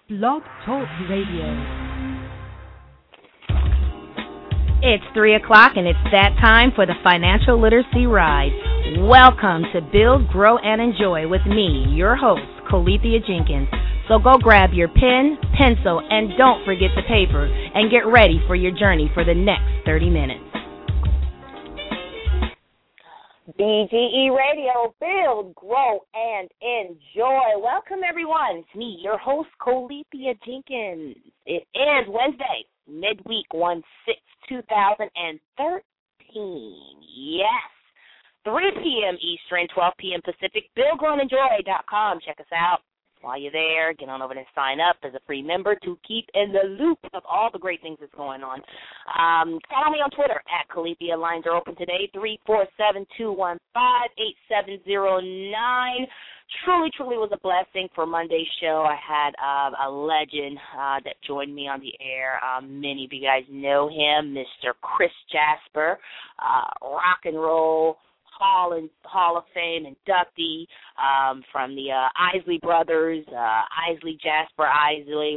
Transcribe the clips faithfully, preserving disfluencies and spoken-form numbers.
Blog Talk Radio. It's three o'clock and it's that time for the Financial Literacy Ride. Welcome to Build, Grow, and Enjoy with me, your host, Colethea Jenkins. So go grab your pen, pencil, and don't forget the paper, and get ready for your journey for the next thirty minutes. B G E Radio, Build, Grow, and Enjoy. Welcome, everyone. It's me, your host, Colethea Jenkins. It is Wednesday, midweek, one six two thousand thirteen. Yes. three p.m. Eastern, twelve p.m. Pacific, build grow and enjoy dot com. Check us out. While you're there, get on over and sign up as a free member to keep in the loop of all the great things that's going on. Um, follow me on Twitter, at Colethea. Lines are open today, three four seven, two one five, eight seven zero nine. Truly, truly was a blessing for Monday's show. I had uh, a legend uh, that joined me on the air. Um, many of you guys know him, Mister Chris Jasper, uh, rock and roll Hall and Hall of Fame inductee um, from the uh, Isley Brothers, uh, Isley Jasper Isley.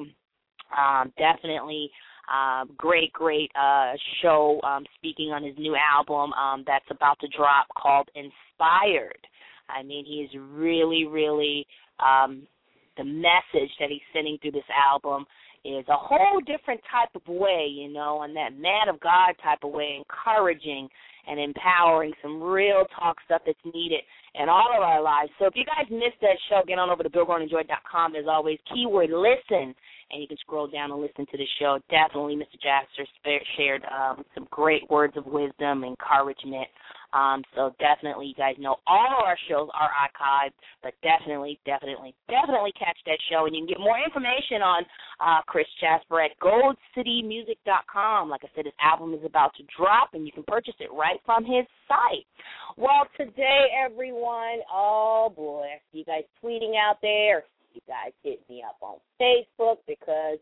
Um, definitely uh, great, great uh, show. Um, speaking on his new album um, that's about to drop called Inspired. I mean, he is really, really um, the message that he's sending through this album is a whole different type of way, you know, and that man of God type of way, encouraging and empowering, some real talk stuff that's needed in all of our lives. So if you guys missed that show, get on over to build grow and enjoy dot com. As always, keyword listen, and you can scroll down and listen to the show. Definitely Mister Jasper shared um, some great words of wisdom, encouragement. Um, so definitely, you guys know all of our shows are archived, but definitely, definitely, definitely catch that show. And you can get more information on uh, Chris Jasper at gold city music dot com. Like I said, his album is about to drop, and you can purchase it right from his site. Well, today, everyone, oh, boy, I see you guys tweeting out there. You guys hit me up on Facebook because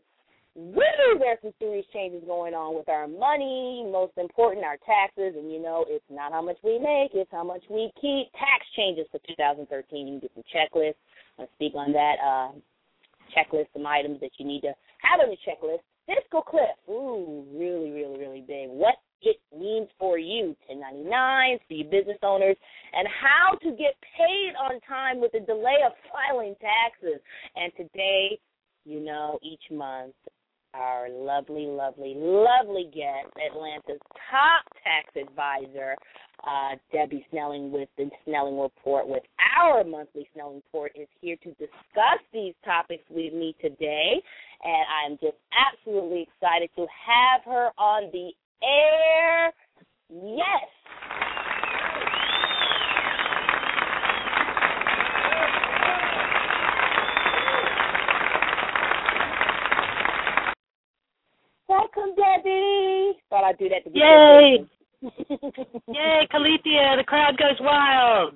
woo, there's some serious changes going on with our money, most important, our taxes, and, you know, it's not how much we make, it's how much we keep. Tax changes for two thousand thirteen. You can get some checklists. I'll speak on that. Uh, checklist, some items that you need to have on your checklist. Fiscal cliff, ooh, really, really, really big. What it means for you, ten ninety-nines, for you business owners, and how to get paid on time with the delay of filing taxes. And today, you know, each month, our lovely, lovely, lovely guest, Atlanta's top tax advisor, uh, Debbie Snelling with the Snelling Report, with our monthly Snelling Report, is here to discuss these topics with me today. And I'm just absolutely excited to have her on the air. Yes. Welcome, Debbie. Thought I'd do that to get Yay! Yay, Colethea, the crowd goes wild.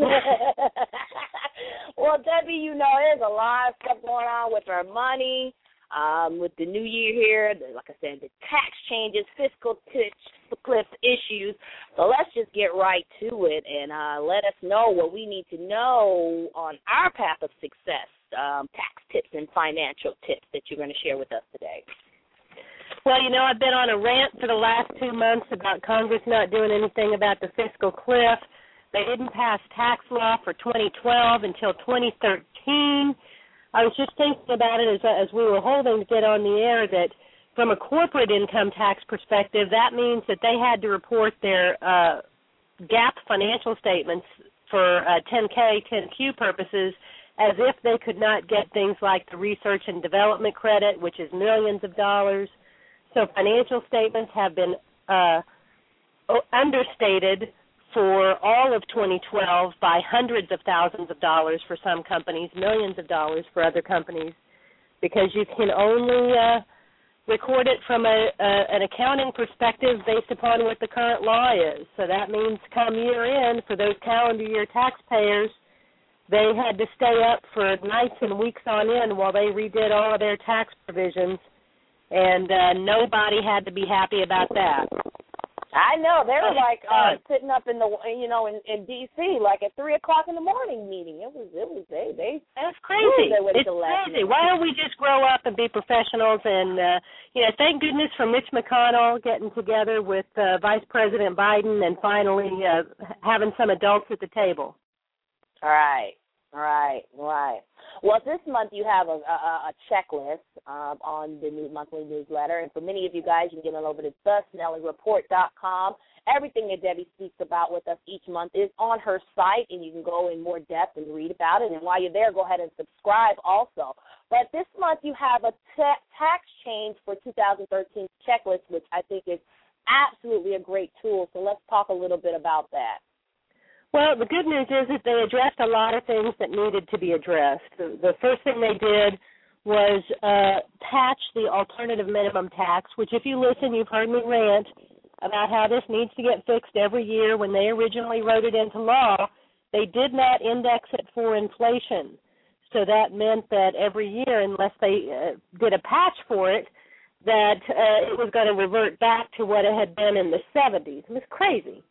Well, Debbie, you know, there's a lot of stuff going on with our money, um, with the new year here. The, like I said, the tax changes, fiscal tips, cliff issues. So let's just get right to it and uh, let us know what we need to know on our path of success, um, tax tips and financial tips that you're going to share with us today. Well, you know, I've been on a rant for the last two months about Congress not doing anything about the fiscal cliff. They didn't pass tax law for twenty twelve until twenty thirteen. I was just thinking about it as, as we were holding to get on the air that from a corporate income tax perspective, that means that they had to report their uh, GAAP financial statements for uh, ten K, ten Q purposes as if they could not get things like the research and development credit, which is millions of dollars. So financial statements have been uh, understated for all of twenty twelve by hundreds of thousands of dollars for some companies, millions of dollars for other companies, because you can only uh, record it from a, a, an accounting perspective based upon what the current law is. So that means come year end, for those calendar year taxpayers, they had to stay up for nights and weeks on end while they redid all of their tax provisions. And uh, nobody had to be happy about that. I know they were Oh, like uh, God. sitting up in the you know in, in D C like at three o'clock in the morning meeting. It was it was they they That's crazy. they waited It's till last crazy. minute. Why don't we just grow up and be professionals? And uh, you know, thank goodness for Mitch McConnell getting together with uh, Vice President Biden and finally uh, having some adults at the table. All right. Right, right. Well, this month you have a, a, a checklist um, on the new monthly newsletter, and for many of you guys, you can get on over to the snelly report dot com. Everything that Debbie speaks about with us each month is on her site, and you can go in more depth and read about it. And while you're there, go ahead and subscribe also. But this month you have a ta- tax change for two thousand thirteen checklist, which I think is absolutely a great tool. So let's talk a little bit about that. Well, the good news is that they addressed a lot of things that needed to be addressed. The, the first thing they did was uh, patch the alternative minimum tax, which if you listen, you've heard me rant about how this needs to get fixed every year. When they originally wrote it into law, they did not index it for inflation. So that meant that every year, unless they uh, did a patch for it, that uh, it was going to revert back to what it had been in the seventies. It was crazy.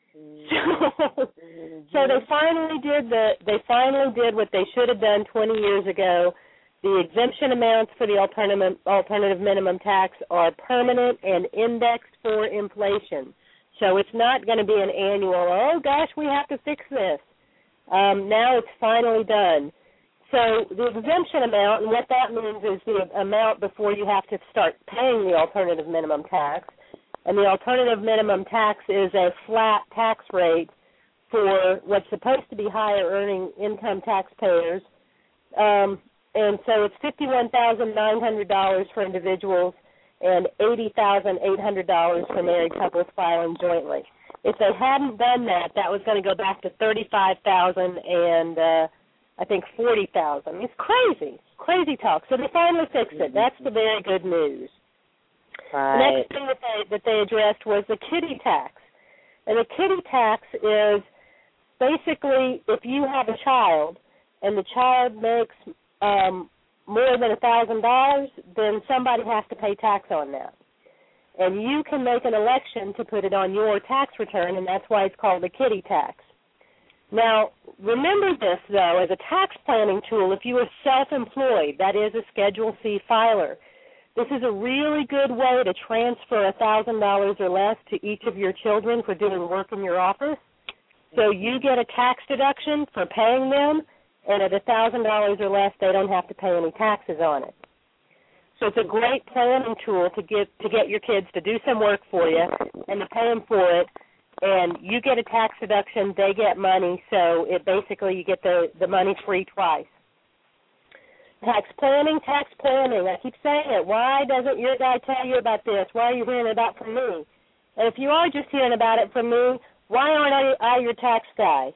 So, so they finally did the they finally did what they should have done twenty years ago. The exemption amounts for the alternative alternative minimum tax are permanent and indexed for inflation. So it's not going to be an annual, oh gosh, we have to fix this. Um, now it's finally done. So the exemption amount, and what that means is the amount before you have to start paying the alternative minimum tax. And the alternative minimum tax is a flat tax rate for what's supposed to be higher earning income taxpayers. Um, and so it's fifty-one thousand nine hundred dollars for individuals and eighty thousand eight hundred dollars for married couples filing jointly. If they hadn't done that, that was going to go back to thirty-five thousand dollars and uh, I think forty thousand dollars. It's crazy, crazy talk. So they finally fixed it. That's the very good news. Right. The next thing that they, that they addressed was the kiddie tax. And the kiddie tax is basically if you have a child and the child makes um, more than one thousand dollars, then somebody has to pay tax on that. And you can make an election to put it on your tax return, and that's why it's called the kiddie tax. Now, remember this, though, as a tax planning tool, if you are self-employed, that is a Schedule C filer, this is a really good way to transfer one thousand dollars or less to each of your children for doing work in your office. So you get a tax deduction for paying them, and at one thousand dollars or less, they don't have to pay any taxes on it. So it's a great planning tool to get to get your kids to do some work for you and to pay them for it, and you get a tax deduction, they get money, so it basically you get the, the money free twice. Tax planning, tax planning. I keep saying it. Why doesn't your guy tell you about this? Why are you hearing about it from me? And if you are just hearing about it from me, why aren't I, I your tax guy?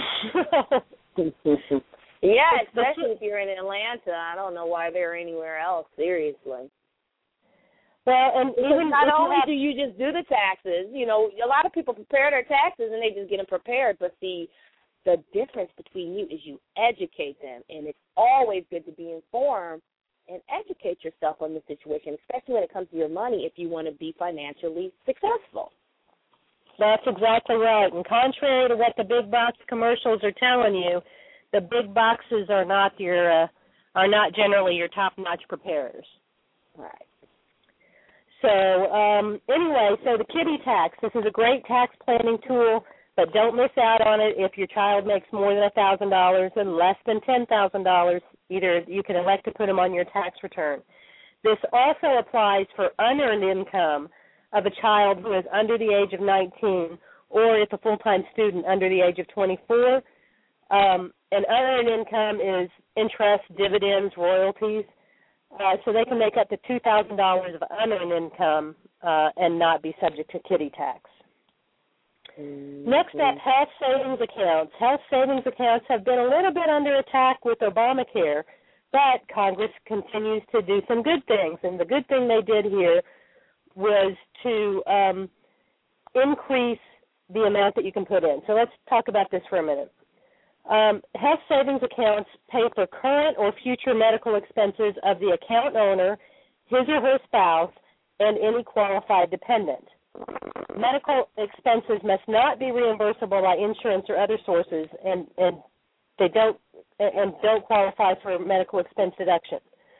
Yeah, especially if you're in Atlanta. I don't know why they're anywhere else, seriously. Well, and even not if only you have, do you just do the taxes, you know, a lot of people prepare their taxes and they just get them prepared, but see, the difference between you is you educate them, and it's always good to be informed and educate yourself on the situation, especially when it comes to your money if you want to be financially successful. That's exactly right. And contrary to what the big box commercials are telling you, the big boxes are not your uh, are not generally your top-notch preparers. Right. So um, anyway, so the kiddie tax. This is a great tax planning tool, but don't miss out on it if your child makes more than one thousand dollars and less than ten thousand dollars. Either you can elect to put them on your tax return. This also applies for unearned income of a child who is under the age of nineteen, or if a full-time student under the age of twenty-four. Um, and unearned income is interest, dividends, royalties. Uh, so they can make up to two thousand dollars of unearned income uh, and not be subject to kiddie tax. Mm-hmm. Next up, health savings accounts. Health savings accounts have been a little bit under attack with Obamacare, but Congress continues to do some good things. And the good thing they did here was to um, increase the amount that you can put in. So let's talk about this for a minute. Um, health savings accounts pay for current or future medical expenses of the account owner, his or her spouse, and any qualified dependent. medical expenses must not be reimbursable by insurance or other sources, and, and they don't and don't qualify for medical expense deduction.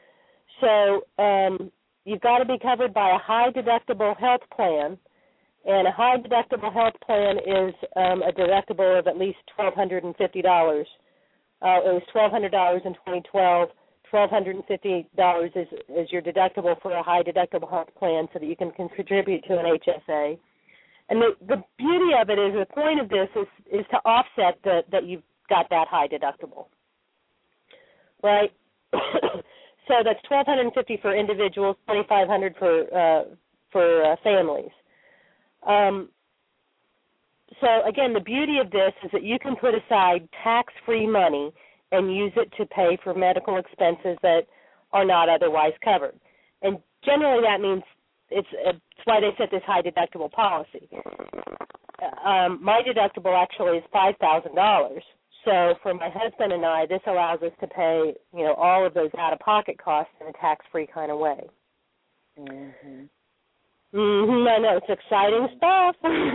So um, you've got to be covered by a high deductible health plan, and a high deductible health plan is um, a deductible of at least twelve hundred fifty dollars. Uh, it was twelve hundred dollars in twenty twelve. twelve hundred fifty dollars is, is your deductible for a high deductible health plan so that you can contribute to an H S A. And the, the beauty of it is, the point of this is, is to offset the, that you've got that high deductible, right? So that's twelve hundred fifty dollars for individuals, twenty-five hundred dollars for uh, for uh, families. Um, so again, the beauty of this is that you can put aside tax-free money and use it to pay for medical expenses that are not otherwise covered. And generally that means it's, it's why they set this high deductible policy. Um, my deductible actually is five thousand dollars. So for my husband and I, this allows us to pay, you know, all of those out-of-pocket costs in a tax-free kind of way. Mm-hmm. Mm-hmm, I know, it's exciting stuff.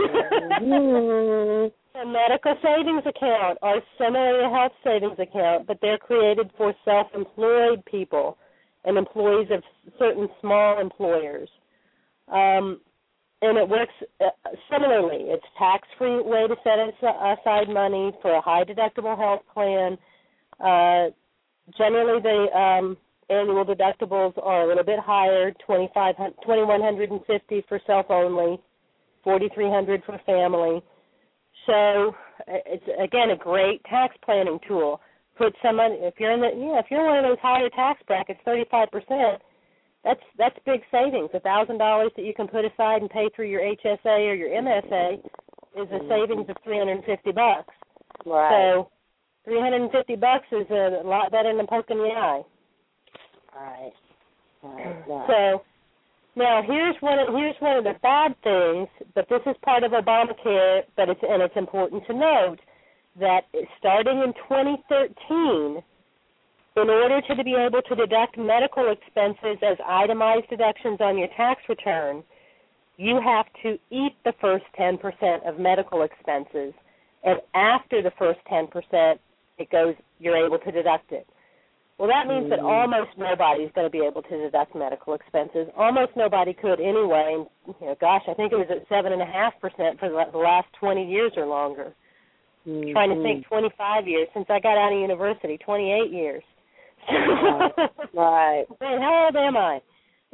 Mm-hmm. A medical savings account are similar to a health savings account, but they're created for self-employed people and employees of certain small employers. Um, and it works uh, similarly. It's a tax-free way to set aside money for a high-deductible health plan. Uh, generally, the um, annual deductibles are a little bit higher, twenty-one hundred fifty dollars for self-only, forty-three hundred dollars for family. So it's, again, a great tax planning tool. Put some money, if you're in the, yeah, if you're in one of those higher tax brackets, thirty-five percent, that's that's big savings. A thousand dollars that you can put aside and pay through your H S A or your M S A is a savings of three hundred fifty bucks. Right. So three hundred fifty bucks is a lot better than poking the eye. Right. Right. Right. So now here's one of, here's one of the bad things, but this is part of Obamacare, but it's and it's important to note that starting in twenty thirteen, in order to be able to deduct medical expenses as itemized deductions on your tax return, you have to eat the first ten percent of medical expenses, and after the first ten percent, it goes, you're able to deduct it. Well, that means that almost nobody is going to be able to deduct medical expenses. Almost nobody could anyway. And, you know, gosh, I think it was at seven and a half percent for the last twenty years or longer. Mm-hmm. Trying to think, twenty-five years since I got out of university, twenty-eight years. Right. Right. Man, how old am I?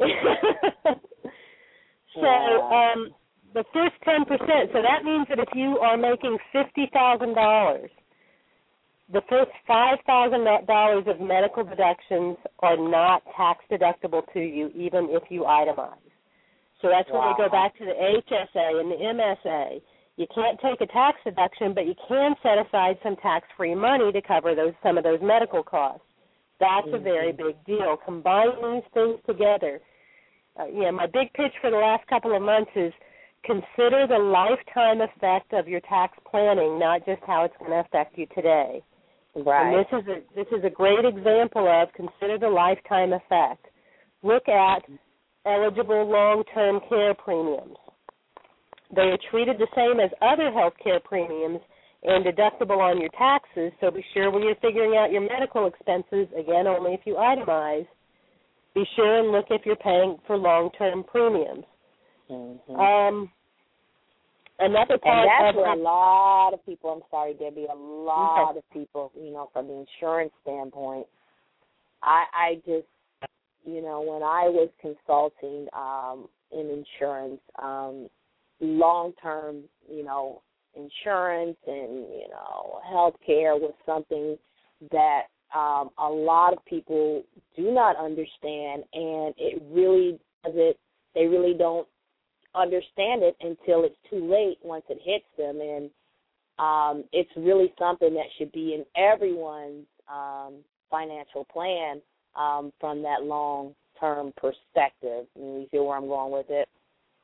So yeah. um, the first ten percent. So that means that if you are making fifty thousand dollars. The first five thousand dollars of medical deductions are not tax deductible to you, even if you itemize. So that's wow. when we go back to the H S A and the M S A. You can't take a tax deduction, but you can set aside some tax-free money to cover those some of those medical costs. That's mm-hmm. a very big deal. Combine these things together. Uh, you know, my big pitch for the last couple of months is consider the lifetime effect of your tax planning, not just how it's going to affect you today. Right. And this is a this is a great example of consider the lifetime effect. Look at eligible long-term care premiums. They are treated the same as other health care premiums and deductible on your taxes, so be sure when you're figuring out your medical expenses, again, only if you itemize, be sure and look if you're paying for long-term premiums. Mm-hmm. Um, another part and that's of where a lot of people, I'm sorry, Debbie, a lot okay. of people, you know, from the insurance standpoint, I, I just, you know, when I was consulting um, in insurance, um, long-term, you know, insurance and, you know, health care was something that um, a lot of people do not understand, and it really does it, they really don't understand it until it's too late once it hits them, and um, it's really something that should be in everyone's um, financial plan um, from that long-term perspective. You see where I'm going with it?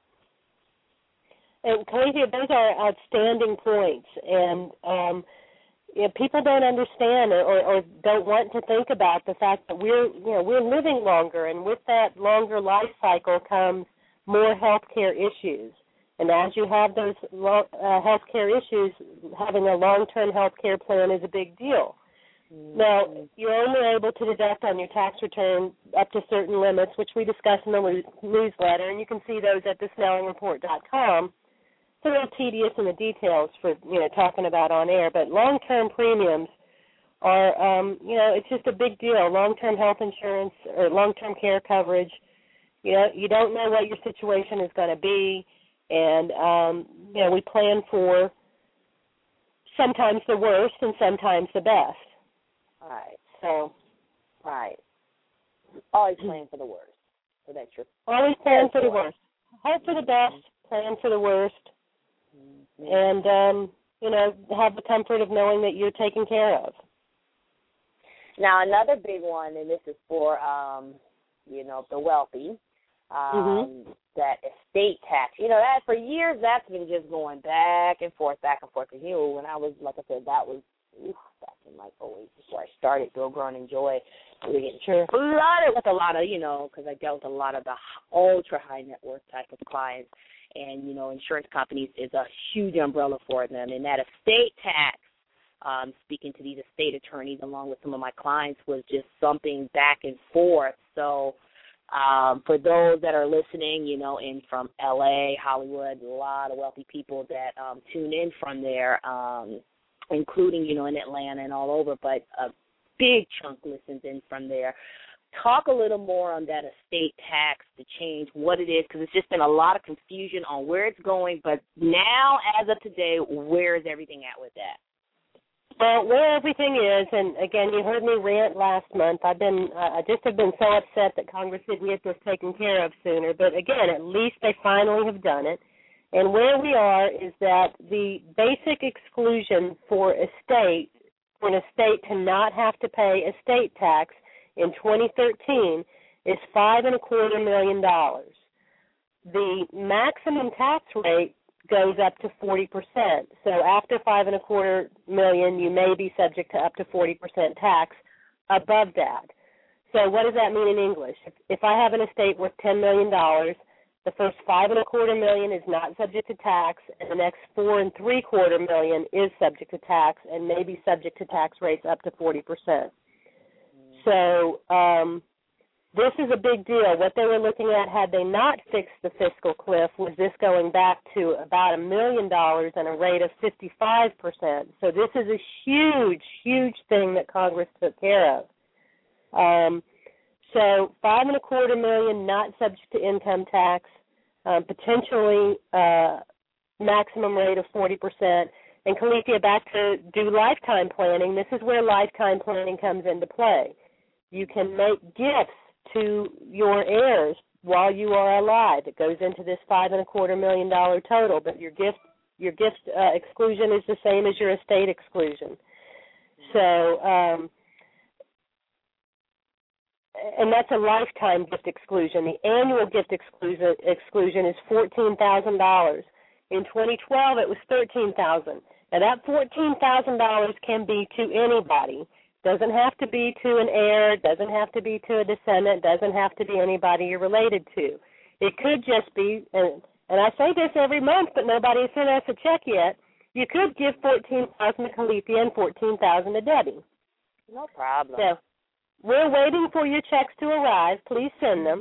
And Calesia, those are outstanding points, and um, you know, people don't understand or, or don't want to think about the fact that we're, you know, we're living longer, and with that longer life cycle comes more health care issues. And as you have those uh, health care issues, having a long-term health care plan is a big deal. Mm-hmm. Now, you're only able to deduct on your tax return up to certain limits, which we discuss in the newsletter, and you can see those at the snelling report dot com. It's a little tedious in the details for, you know, talking about on air, but long-term premiums are, um, you know, it's just a big deal. Long-term health insurance or long-term care coverage, you know, you don't know what your situation is going to be, and, um, you know, we plan for sometimes the worst and sometimes the best. All right. So, all right. Always plan for the worst. So that's your always plan for the worst. Hope for the best, plan for the worst, mm-hmm. and, um, you know, have the comfort of knowing that you're taken care of. Now, another big one, and this is for, um, you know, the wealthy, um, mm-hmm. that estate tax. You know, that for years that's been just going back and forth, back and forth. Because, you know, when I was, like I said, that was oof, back in like oh eight before I started Build, Grow, and Enjoy. We were getting sure. a lot of, with a lot of, you know, because I dealt with a lot of the ultra high net worth type of clients. And, you know, insurance companies is a huge umbrella for them. And that estate tax, um, speaking to these estate attorneys along with some of my clients, was just something back and forth. So um, for those that are listening, you know, in from L A, Hollywood, a lot of wealthy people that um, tune in from there, um, including, you know, in Atlanta and all over, but a big chunk listens in from there. Talk a little more on that estate tax, the change, what it is, because it's just been a lot of confusion on where it's going. But now, as of today, where is everything at with that? Well, where everything is, and again, you heard me rant last month. I've been, uh, I just have been so upset that Congress didn't get this taken care of sooner. But again, at least they finally have done it. And where we are is that the basic exclusion for estate, for an estate to not have to pay estate tax in twenty thirteen is five and a quarter million dollars. The maximum tax rate goes up to forty percent. So after five and a quarter million, you may be subject to up to forty percent tax above that. So what does that mean in English? If, if I have an estate worth ten million dollars, the first five and a quarter million is not subject to tax, and the next four and three quarter million is subject to tax and may be subject to tax rates up to forty percent. So um, this is a big deal. What they were looking at, had they not fixed the fiscal cliff, was this going back to about a million dollars and a rate of fifty-five percent. So this is a huge, huge thing that Congress took care of. Um, so five and a quarter million not subject to income tax, um, potentially uh, maximum rate of forty percent. And Calethea, back to do lifetime planning. This is where lifetime planning comes into play. You can make gifts to your heirs while you are alive. It goes into this five and a quarter million dollar total, but your gift your gift uh, exclusion is the same as your estate exclusion. So, um, and that's a lifetime gift exclusion. The annual gift exclusion exclusion is fourteen thousand dollars. In twenty twelve, it was thirteen thousand dollars. Now that fourteen thousand dollars can be to anybody. Doesn't have to be to an heir, doesn't have to be to a descendant, doesn't have to be anybody you're related to. It could just be, and, and I say this every month, but nobody has sent us a check yet, you could give fourteen thousand dollars to Calethea and fourteen thousand dollars to Debbie. No problem. So we're waiting for your checks to arrive. Please send them.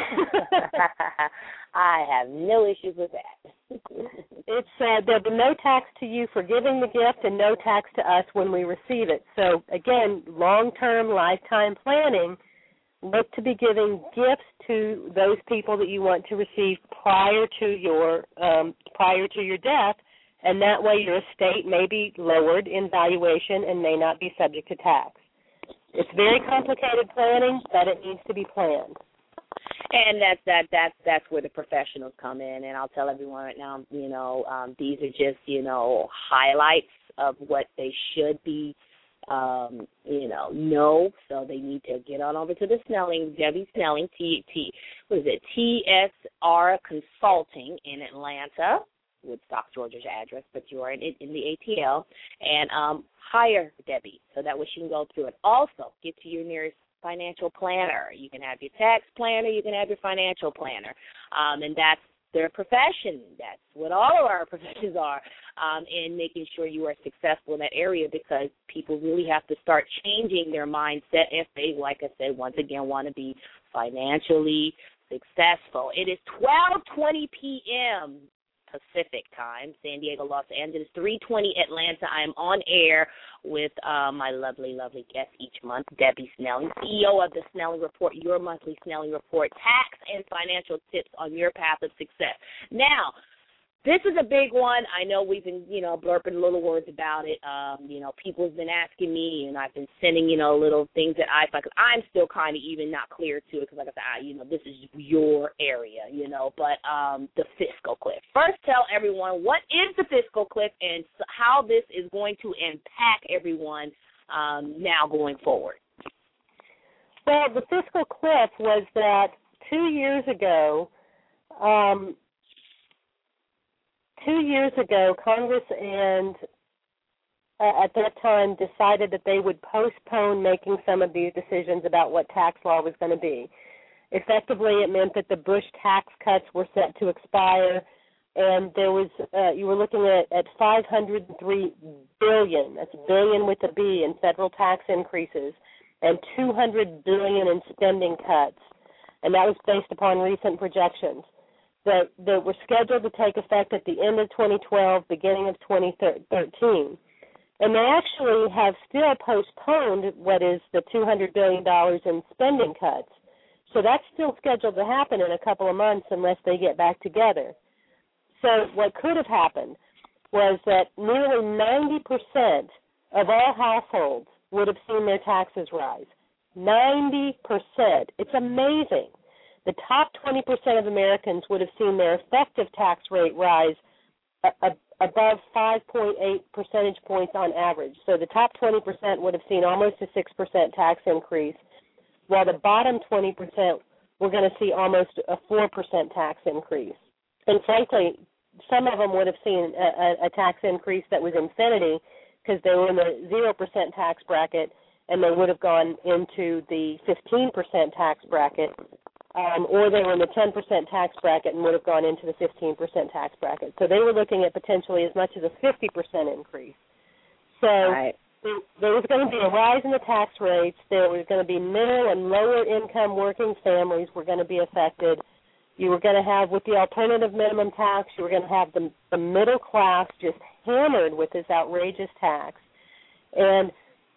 I have no issues with that. It's uh, there'll be no tax to you for giving the gift and no tax to us when we receive it. So, again, long-term lifetime planning, look to be giving gifts to those people that you want to receive prior to your um, prior to your death, and that way your estate may be lowered in valuation and may not be subject to tax. It's very complicated planning, but it needs to be planned. And that's that that's that's where the professionals come in. And I'll tell everyone right now, you know, um, these are just, you know, highlights of what they should be, um, you know, know. So they need to get on over to the Snelling, Debbie Snelling, T T, what is it, T S R Consulting in Atlanta, Woodstock, Georgia's address, but you are in, in the A T L, and um, hire Debbie so that way she can go through it. Also, get to your nearest financial planner. You can have your tax planner, you can have your financial planner, um, and that's their profession. That's what all of our professions are, um, and making sure you are successful in that area, because people really have to start changing their mindset if they, like I said, once again, want to be financially successful. It is twelve twenty p.m. Pacific time, San Diego, Los Angeles, three twenty Atlanta. I am on air with uh, my lovely, lovely guest each month, Debbie Snelling, C E O of the Snelling Report, your monthly Snelling Report, tax and financial tips on your path of success. Now, this is a big one. I know we've been, you know, blurping little words about it. Um, you know, people have been asking me, and I've been sending, you know, little things that I, because I'm still kind of even not clear to it, because like I said, I, you know, this is your area, you know, but um, the fiscal cliff. First, tell everyone what is the fiscal cliff and how this is going to impact everyone um, now going forward. Well, the fiscal cliff was that two years ago, um, Two years ago, Congress and uh, at that time decided that they would postpone making some of these decisions about what tax law was going to be. Effectively, it meant that the Bush tax cuts were set to expire, and there was uh, you were looking at, at five hundred three billion dollars, that's billion with a B, in federal tax increases, and two hundred billion dollars in spending cuts, and that was based upon recent projections that, that were scheduled to take effect at the end of twenty twelve, beginning of twenty thirteen. And they actually have still postponed what is the two hundred billion dollars in spending cuts. So that's still scheduled to happen in a couple of months unless they get back together. So what could have happened was that nearly ninety percent of all households would have seen their taxes rise. ninety percent. It's amazing. The top twenty percent of Americans would have seen their effective tax rate rise a, a, above five point eight percentage points on average. So the top twenty percent would have seen almost a six percent tax increase, while the bottom twenty percent were going to see almost a four percent tax increase. And frankly, some of them would have seen a, a, a tax increase that was infinity because they were in the zero percent tax bracket, and they would have gone into the fifteen percent tax bracket, um, or they were in the ten percent tax bracket and would have gone into the fifteen percent tax bracket. So they were looking at potentially as much as a fifty percent increase. So right. There was going to be a rise in the tax rates. There was going to be middle and lower income working families were going to be affected. You were going to have, with the alternative minimum tax, you were going to have the, the middle class just hammered with this outrageous tax. And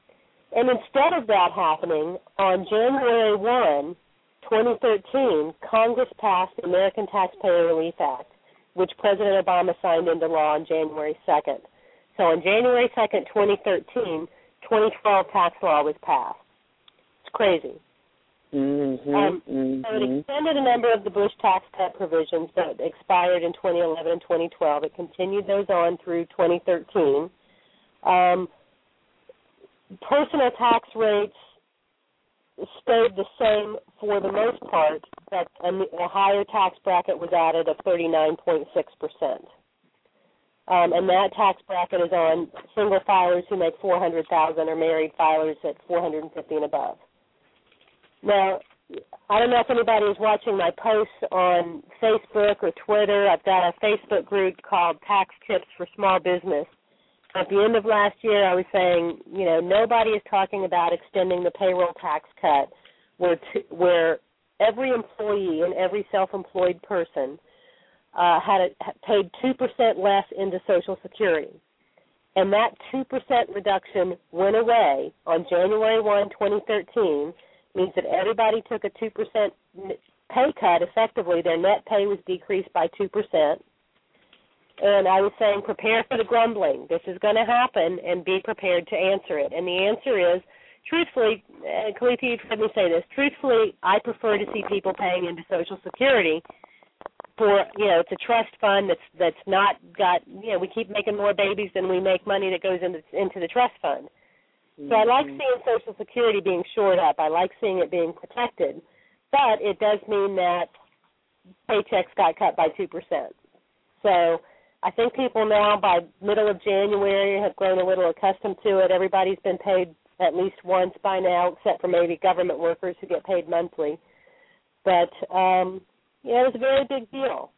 and instead of that happening, on January first, twenty thirteen, Congress passed the American Taxpayer Relief Act, which President Obama signed into law on January second. So on January second, twenty thirteen, twenty twelve tax law was passed. It's crazy. Mm-hmm, um, mm-hmm. So it extended a number of the Bush tax cut provisions that expired in twenty eleven and twenty twelve. It continued those on through twenty thirteen. Um, personal tax rates stayed the same for the most part, but a, a higher tax bracket was added of thirty-nine point six percent. Um, and that tax bracket is on single filers who make four hundred thousand dollars or married filers at four hundred fifty and above. Now, I don't know if anybody is watching my posts on Facebook or Twitter. I've got a Facebook group called Tax Tips for Small Business. At the end of last year, I was saying, you know, nobody is talking about extending the payroll tax cut where, t- where every employee and every self-employed person uh, had, a, had paid two percent less into Social Security. And that two percent reduction went away on January first, twenty thirteen, means that everybody took a two percent pay cut. Effectively, their net pay was decreased by two percent. And I was saying, prepare for the grumbling. This is going to happen, and be prepared to answer it. And the answer is, truthfully, uh, Kalitha, you've heard me say this, truthfully, I prefer to see people paying into Social Security for, you know, it's a trust fund that's that's not got, you know, we keep making more babies than we make money that goes into, into the trust fund. Mm-hmm. So I like seeing Social Security being shored up. I like seeing it being protected. But it does mean that paychecks got cut by two percent. So I think people now by middle of January have grown a little accustomed to it. Everybody's been paid at least once by now, except for maybe government workers who get paid monthly. But, um, yeah, it was a very big deal.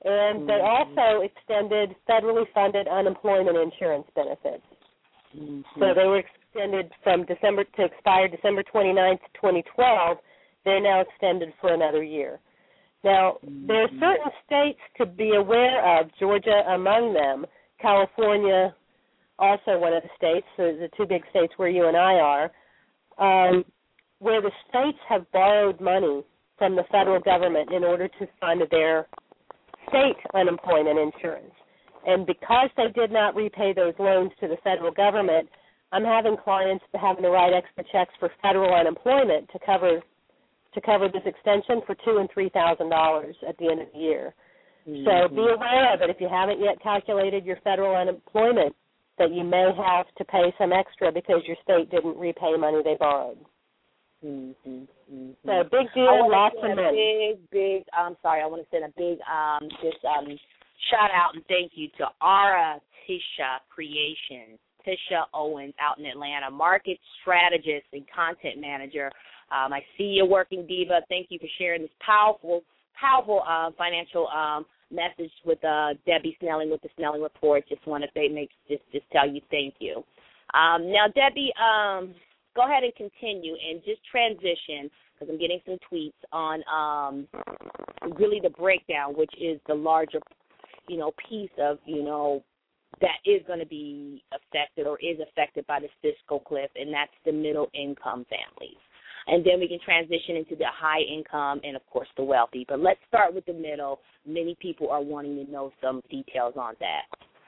And mm-hmm. they also extended federally funded unemployment insurance benefits. Mm-hmm. So they were extended from December to expire December twenty-ninth, twenty twelve. They're now extended for another year. Now, mm-hmm. there are certain states to be aware of, Georgia among them, California also one of the states, so the two big states where you and I are, um, where the states have borrowed money from the federal government in order to fund their state unemployment insurance. And because they did not repay those loans to the federal government, I'm having clients having to write extra checks for federal unemployment to cover to cover this extension for two and three thousand dollars at the end of the year. Mm-hmm. So be aware of it. If you haven't yet calculated your federal unemployment, that you may have to pay some extra because your state didn't repay money they borrowed. Mm-hmm. Mm-hmm. So big deal, lots of men. Big, big. I'm sorry. I want to send a big um just um shout out and thank you to Ara Tisha Creations. Tisha Owens out in Atlanta, market strategist and content manager. Um, I see you working, Diva. Thank you for sharing this powerful, powerful uh, financial um, message with uh, Debbie Snelling with the Snelling Report. Just want to say, make just just tell you thank you. Um, now, Debbie, um, go ahead and continue and just transition because I'm getting some tweets on um, really the breakdown, which is the larger, you know, piece of you know. that is going to be affected or is affected by this fiscal cliff, and that's the middle-income families. And then we can transition into the high income and, of course, the wealthy. But let's start with the middle. Many people are wanting to know some details on that.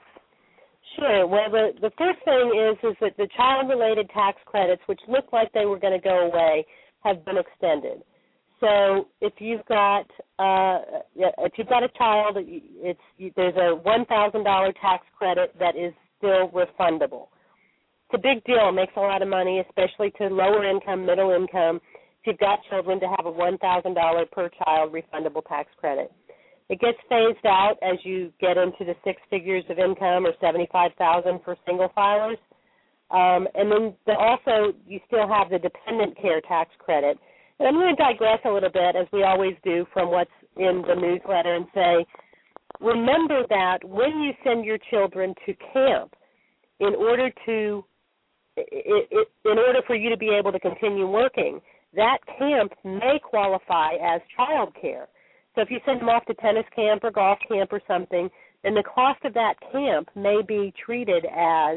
Sure. Well, the, the first thing is is that the child-related tax credits, which looked like they were going to go away, have been extended. So if you've got uh, if you've got a child, it's there's a one thousand dollars tax credit that is still refundable. It's a big deal. It makes a lot of money, especially to lower income, middle income. If you've got children, to have a one thousand dollars per child refundable tax credit. It gets phased out as you get into the six figures of income, or seventy-five thousand dollars for single filers. Um, and then the, also you still have the dependent care tax credit. And I'm going to digress a little bit, as we always do, from what's in the newsletter and say, remember that when you send your children to camp, in order to, it, it, in order for you to be able to continue working, that camp may qualify as child care. So if you send them off to tennis camp or golf camp or something, then the cost of that camp may be treated as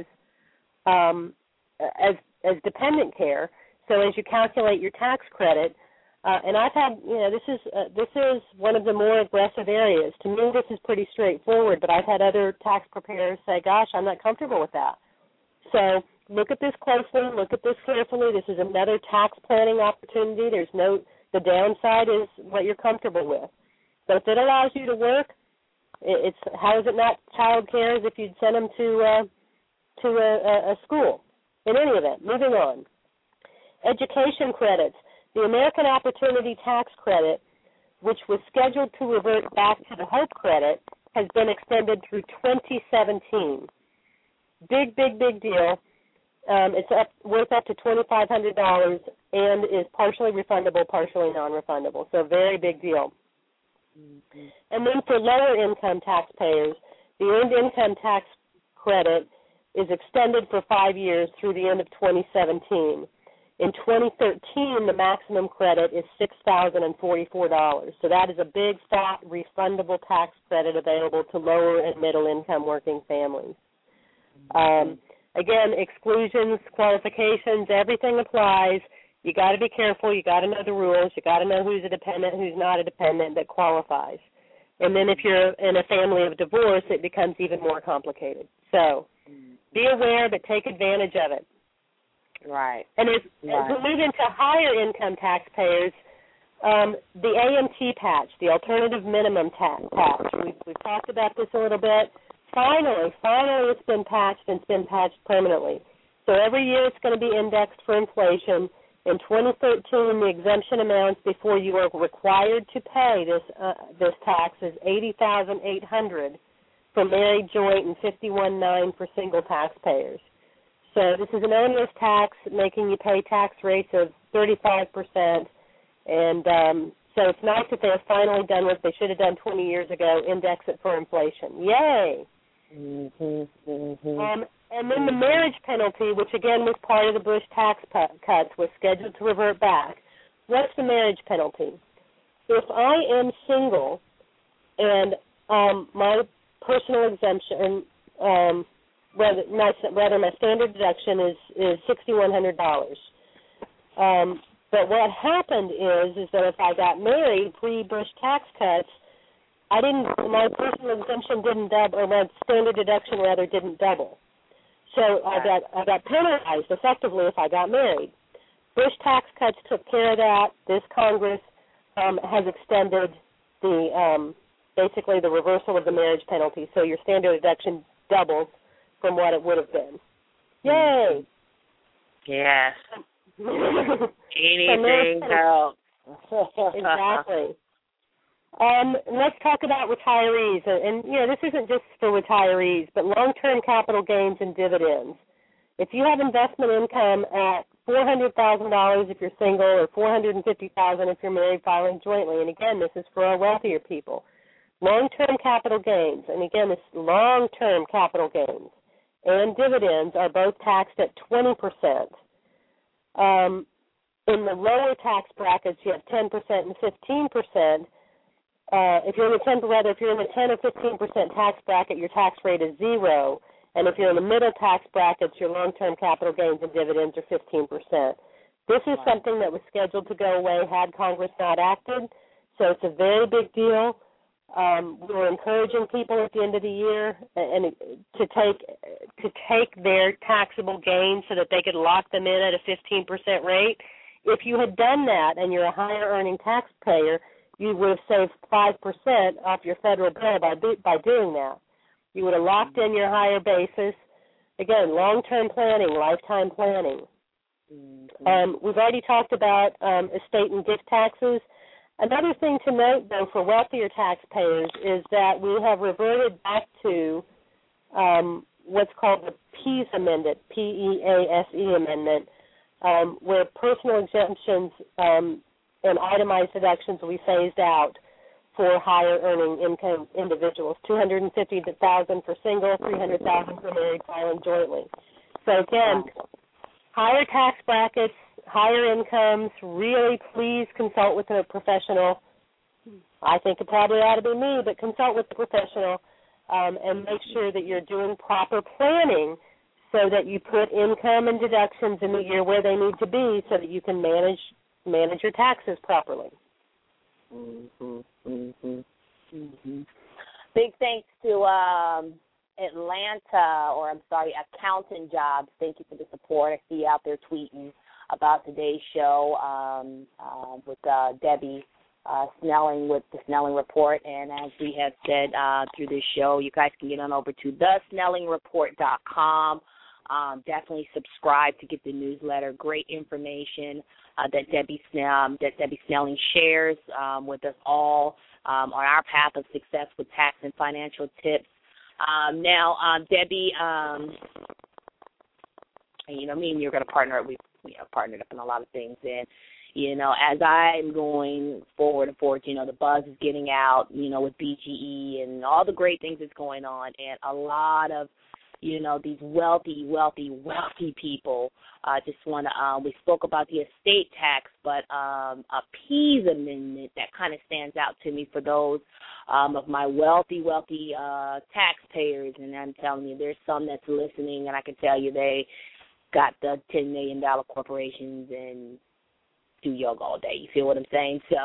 um, as as dependent care. So as you calculate your tax credit, uh, and I've had, you know, this is uh, this is one of the more aggressive areas. To me, this is pretty straightforward, but I've had other tax preparers say, gosh, I'm not comfortable with that. So look at this closely, look at this carefully. This is another tax planning opportunity. There's no, the downside is what you're comfortable with. But if it allows you to work, it's, how is it not child care as if you'd send them to, uh, to a, a school? In any event, moving on. Education credits. The American Opportunity Tax Credit, which was scheduled to revert back to the Hope Credit, has been extended through twenty seventeen. Big, big, big deal. Um, it's up, worth up to twenty-five hundred dollars and is partially refundable, partially non-refundable. So very big deal. Mm-hmm. And then for lower income taxpayers, the Earned Income Tax Credit is extended for five years through the end of twenty seventeen. In twenty thirteen, the maximum credit is six thousand forty-four dollars. So that is a big, fat, refundable tax credit available to lower and middle-income working families. Um, again, exclusions, qualifications, everything applies. You got to be careful. You got to know the rules. You got to know who's a dependent, who's not a dependent that qualifies. And then if you're in a family of divorce, it becomes even more complicated. So be aware, but take advantage of it. Right. And as, right. as we move into higher income taxpayers, um, the A M T patch, the alternative minimum tax patch, we've, we've talked about this a little bit. Finally, finally it's been patched and it's been patched permanently. So every year it's going to be indexed for inflation. In twenty thirteen, the exemption amounts before you are required to pay this uh, this tax is eighty thousand eight hundred dollars for married, joint, and fifty-one thousand nine hundred dollars for single taxpayers. So this is an onerous tax, making you pay tax rates of thirty-five percent, and um, So it's nice that they have finally done what they should have done twenty years ago, index it for inflation. Yay! Mm-hmm, mm-hmm. Um, and then the marriage penalty, which again was part of the Bush tax pu- cuts, was scheduled to revert back. What's the marriage penalty? If I am single and um, my personal exemption, um, rather, my, rather my standard deduction is, is six thousand one hundred dollars. Um, but what happened is is that if I got married pre-Bush tax cuts, I didn't. My personal exemption didn't double, or my standard deduction rather didn't double. So I got I got penalized effectively if I got married. Bush tax cuts took care of that. This Congress um, has extended the um, basically the reversal of the marriage penalty, so your standard deduction doubles from what it would have been. Yay! Yes. Anything helps. Exactly. Um, let's talk about retirees, and, and you know this isn't just for retirees, but long-term capital gains and dividends. If you have investment income at four hundred thousand dollars if you're single, or four hundred and fifty thousand dollars if you're married filing jointly, and again this is for our wealthier people. Long-term capital gains, and again this long-term capital gains and dividends are both taxed at twenty percent. Um, in the lower tax brackets, you have ten percent and fifteen percent. Uh, if you're in the ten, rather, if you're in the ten or fifteen percent tax bracket, your tax rate is zero, and if you're in the middle tax brackets, your long-term capital gains and dividends are fifteen percent. This is something that was scheduled to go away had Congress not acted, so it's a very big deal. Um, we were encouraging people at the end of the year and, and to take to take their taxable gains so that they could lock them in at a fifteen percent rate. If you had done that and you're a higher earning taxpayer, you would have saved five percent off your federal bill by by doing that. You would have locked in your higher basis. Again, long-term planning, lifetime planning. Mm-hmm. Um, we've already talked about um, estate and gift taxes. Another thing to note, though, for wealthier taxpayers is that we have reverted back to um, what's called the Pease Amendment, P E A S E Amendment, um, where personal exemptions um, and itemized deductions will be phased out for higher earning income individuals, two hundred fifty thousand dollars for single, three hundred thousand dollars for married filing jointly. So again, higher tax brackets, higher incomes, really please consult with a professional. I think it probably ought to be me, but consult with the professional um, and make sure that you're doing proper planning so that you put income and deductions in the year where they need to be so that you can manage manage your taxes properly. Mm-hmm, mm-hmm, mm-hmm. Big thanks to um, Atlanta, or I'm sorry, Accountant Jobs. Thank you for the support. I see you out there tweeting about today's show um, uh, with uh, Debbie uh, Snelling with the Snelling Report. And as we have said uh, through this show, you guys can get on over to the snelling report dot com. Um, definitely subscribe to get the newsletter. Great information uh, that Debbie um, that Debbie Snelling shares um, with us all um, on our path of success with tax and financial tips. Um, now, um, Debbie, um, you know, me and you're going to partner. We we have partnered up in a lot of things, and you know, as I'm going forward and forward, you know, the buzz is getting out, you know, with B G E and all the great things that's going on, and a lot of you know, these wealthy, wealthy, wealthy people uh, just want to, uh, we spoke about the estate tax, but um, a Pease Amendment that kind of stands out to me for those um, of my wealthy, wealthy uh, taxpayers. And I'm telling you, there's some that's listening, and I can tell you they got the ten million dollars corporations and do yoga all day. You feel what I'm saying? So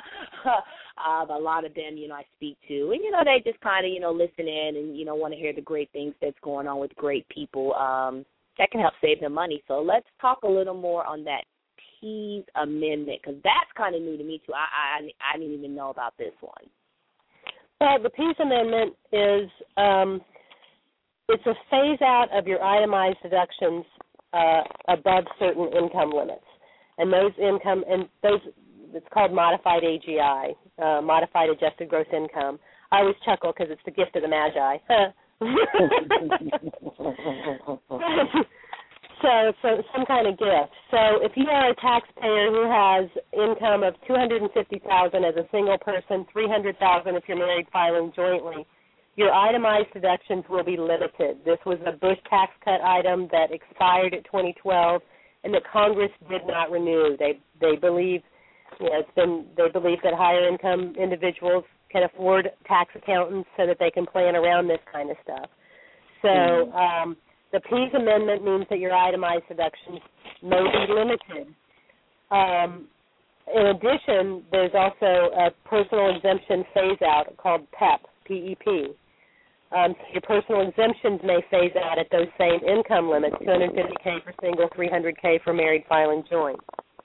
um, a lot of them, you know, I speak to, and, you know, they just kind of, you know, listen in and, you know, want to hear the great things that's going on with great people um, that can help save them money. So let's talk a little more on that Pease Amendment, because that's kind of new to me, too. I, I, I didn't even know about this one. Well, the Pease Amendment is, um, it's a phase-out of your itemized deductions uh, above certain income limits. And those income, and those, it's called modified A G I, uh, modified adjusted gross income. I always chuckle because it's the gift of the Magi. So, so some kind of gift. So if you are a taxpayer who has income of two hundred fifty thousand dollars as a single person, three hundred thousand dollars if you're married filing jointly, your itemized deductions will be limited. This was a Bush tax cut item that expired at twenty twelve and that Congress did not renew. They they believe, you know, it's been they believe that higher income individuals can afford tax accountants so that they can plan around this kind of stuff. So um, the Pease Amendment means that your itemized deductions may be limited. Um, in addition, there's also a personal exemption phase-out called P E P, P E P. Um, so your personal exemptions may phase out at those same income limits, two hundred fifty thousand dollars for single, three hundred thousand dollars for married filing joint.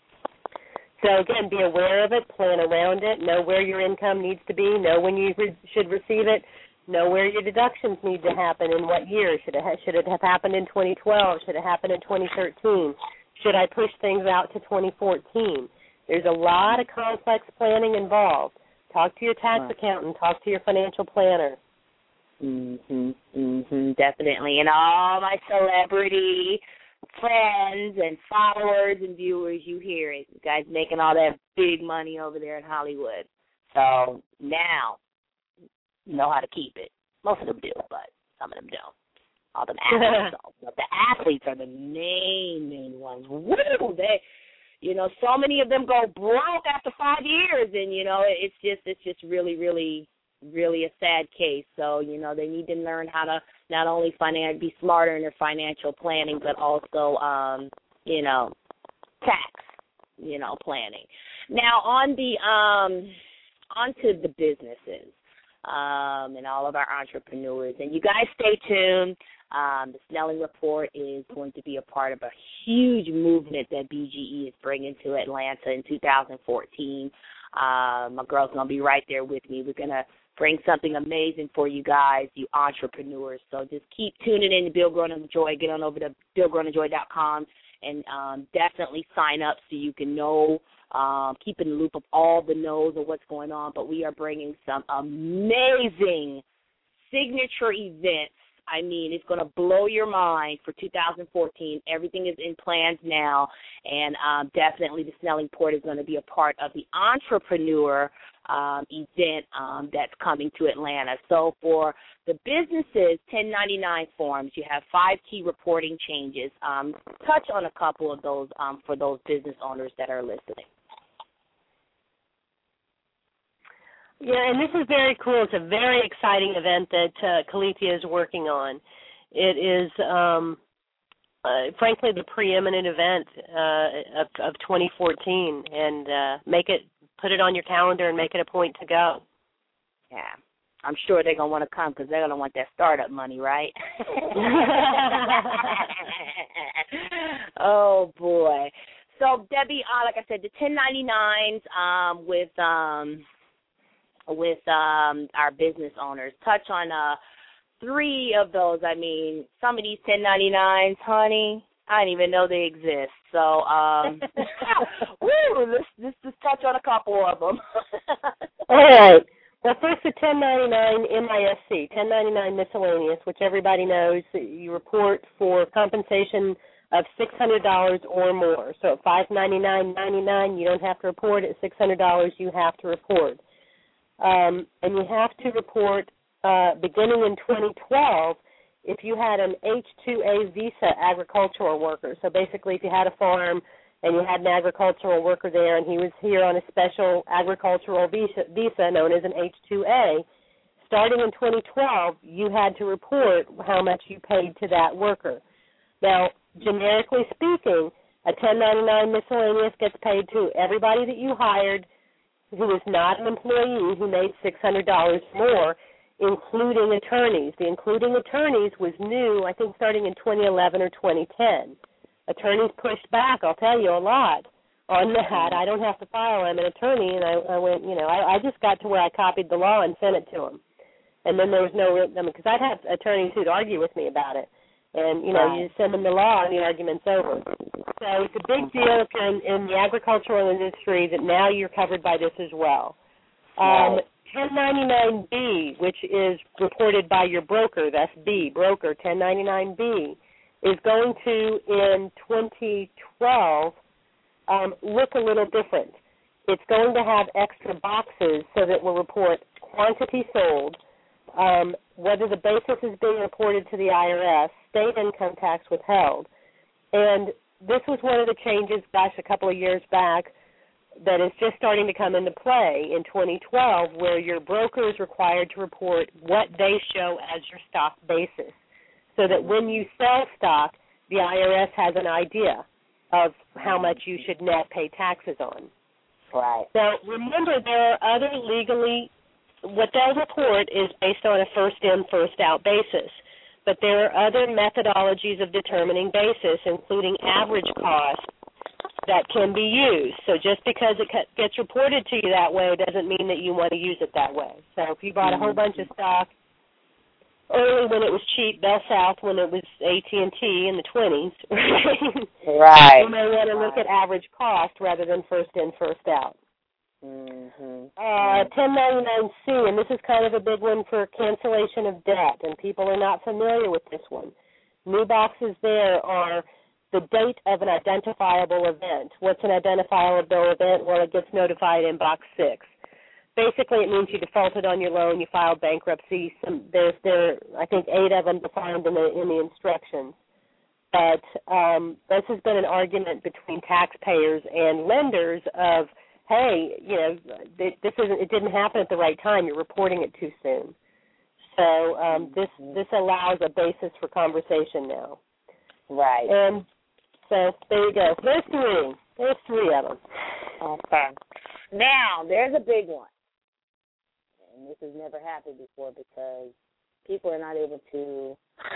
So, again, be aware of it, plan around it, know where your income needs to be, know when you re- should receive it, know where your deductions need to happen, in what year. Should it, ha- should it have happened in twenty twelve? Should it happen in twenty thirteen? Should I push things out to twenty fourteen? There's a lot of complex planning involved. Talk to your tax Right. accountant. Talk to your financial planner. Mhm, mhm, definitely. And all my celebrity friends and followers and viewers, you hear it. You guys making all that big money over there in Hollywood. So now you know how to keep it. Most of them do, but some of them don't. All them athletes, but the athletes are the main, main ones. Woo! They, you know, so many of them go broke after five years, and you know, it's just, it's just really, really. really a sad case. So, you know, they need to learn how to not only finan- be smarter in their financial planning, but also, um, you know, tax, you know, planning. Now, on the, um, onto the businesses um, and all of our entrepreneurs. And you guys stay tuned. Um, the Snelling Report is going to be a part of a huge movement that B G E is bringing to Atlanta in two thousand fourteen. Um, my girl's going to be right there with me. We're going to bring something amazing for you guys, you entrepreneurs. So just keep tuning in to Build, Grow, and Enjoy. Get on over to build grow and enjoy dot com and um, definitely sign up so you can know, um, keep in the loop of all the knows of what's going on. But we are bringing some amazing signature events. I mean, it's going to blow your mind for two thousand fourteen. Everything is in plans now, and um, definitely the Snelling Port is going to be a part of the entrepreneur um, event um, that's coming to Atlanta. So for the businesses, ten ninety-nine forms, you have five key reporting changes. Um, touch on a couple of those um, for those business owners that are listening. Yeah, and this is very cool. It's a very exciting event that uh, Calethea is working on. It is, um, uh, frankly, the preeminent event uh, of, of twenty fourteen, and uh, make it, put it on your calendar and make it a point to go. Yeah, I'm sure they're gonna want to come because they're gonna want that startup money, right? Oh boy. So Debbie, uh, like I said, the ten ninety-nines um, with. Um, with um, our business owners. Touch on uh, three of those. I mean, some of these ten ninety-nines, honey, I didn't even know they exist. So, um, woo, let's, let's just touch on a couple of them. All right. Well, first the ten ninety-nine M I S C, ten ninety-nine miscellaneous, which everybody knows that you report for compensation of six hundred dollars or more. So at five ninety-nine ninety-nine, you don't have to report. At six hundred dollars, you have to report. Um, and you have to report uh, beginning in twenty twelve if you had an H two A visa agricultural worker. So basically if you had a farm and you had an agricultural worker there and he was here on a special agricultural visa, visa known as an H two A, starting in twenty twelve you had to report how much you paid to that worker. Now, generically speaking, a ten ninety-nine miscellaneous gets paid to everybody that you hired who is not an employee who made six hundred dollars more, including attorneys. The including attorneys was new, I think, starting in twenty eleven or twenty ten. Attorneys pushed back, I'll tell you, a lot on that. I don't have to file. I'm an attorney, and I, I went, you know, I, I just got to where I copied the law and sent it to them. And then there was no, I mean, because I'd have attorneys who'd argue with me about it. And, you know, right. You just send them the law and the argument's over. So it's a big deal if you're in, in the agricultural industry that now you're covered by this as well. Um, ten ninety-nine B, which is reported by your broker, that's B, broker, ten ninety-nine B. is going to, in twenty twelve, um, look a little different. It's going to have extra boxes so that it will report quantity sold, um, whether the basis is being reported to the I R S, state income tax withheld. And this was one of the changes, gosh, a couple of years back that is just starting to come into play in twenty twelve, where your broker is required to report what they show as your stock basis, so that when you sell stock, the I R S has an idea of how much you should net pay taxes on. Right. Now, remember, there are other legally, what they'll report is based on a first-in, first-out basis, but there are other methodologies of determining basis, including average cost, that can be used. So just because it gets reported to you that way doesn't mean that you want to use it that way. So if you bought a whole bunch of stock early when it was cheap, Bell South when it was A T and T in the twenties, right? You may want to look at average cost rather than first in, first out. Mm-hmm. Uh, ten ninety-nine C, and this is kind of a big one for cancellation of debt, and people are not familiar with this one. New boxes there are the date of an identifiable event. What's an identifiable event? Well, it gets notified in box six. Basically, it means you defaulted on your loan, you filed bankruptcy. Some, there's there, I think, eight of them defined in the in the instructions. But um, this has been an argument between taxpayers and lenders of, hey, you know, this isn't, it didn't happen at the right time. You're reporting it too soon. So um, this this allows a basis for conversation now. Right. And so there you go. There's three. There's three of them. Okay. Now, there's a big one. And this has never happened before because people are not able to